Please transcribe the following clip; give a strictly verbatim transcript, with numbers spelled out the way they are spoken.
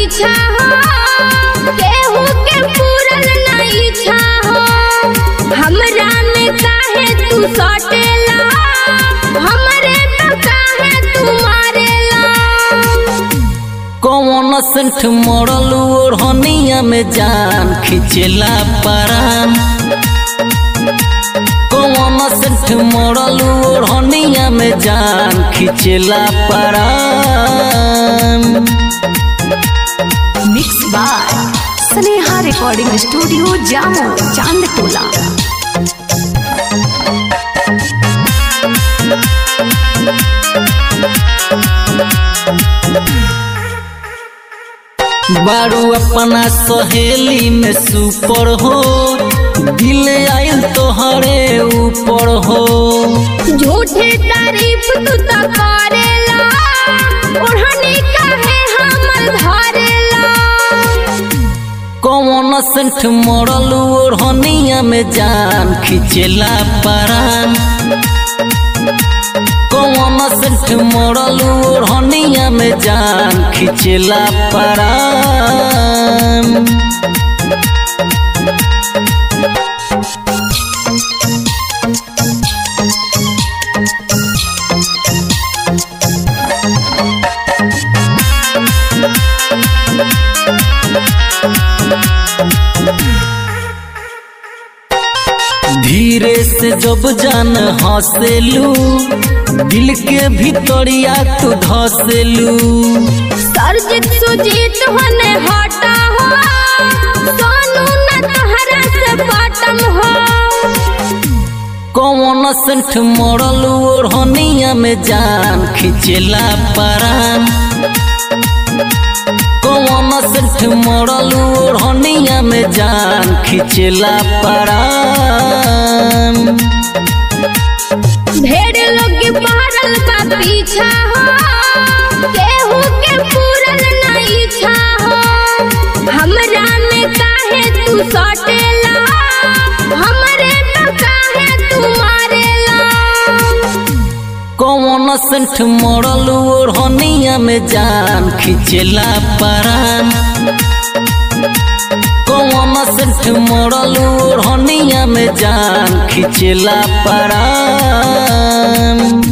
पीछा हो, केहू के पूरल ना इच्छा हो। हमरा में काहे तू सटेला, हमरे तो काहे तू मारेला। कौन सेंट मरल ओढ़निया में जान खिंचेला परान। कौन सेंट मरल ओढ़निया में जान खिंचेला परान। Mix by Sneha recording studio जामो चांदटोला। बारू अपना सहेली में सुपर हो, दिल आयल तोहरे ऊपर हो। झूठे तारीफ तू तो करेला, ओढ़नी काहे हमर धरेला। कौन सेंट मरल ओढ़निया में जान खिंचेला परान। कौन सेंट मरल ओढ़निया में जान खिंचेला परान। धीरे से जब जान हंसेलू, दिल के भीतरिया तू धसेलू। सरजित सुजीत होने हटा हो, सोनू न तोहरा से बटम हो। कौन सेंट मरल ओढ़निया में जान खिंचेला परान। कौन सेंट मरल ओढ़निया में जान खिंचेला परान। ढेर लोग पहरल बा पीछा हो, केहू के पूरल ना इच्छा हो। हमरा में काहे तू सटेला, हमरे तो काहे तू मारेला। कौन सेंट मरल ओढ़निया में जान खिंचेला परान। कौन सेंट मरल ओढ़निया में जान खिंचेला परान।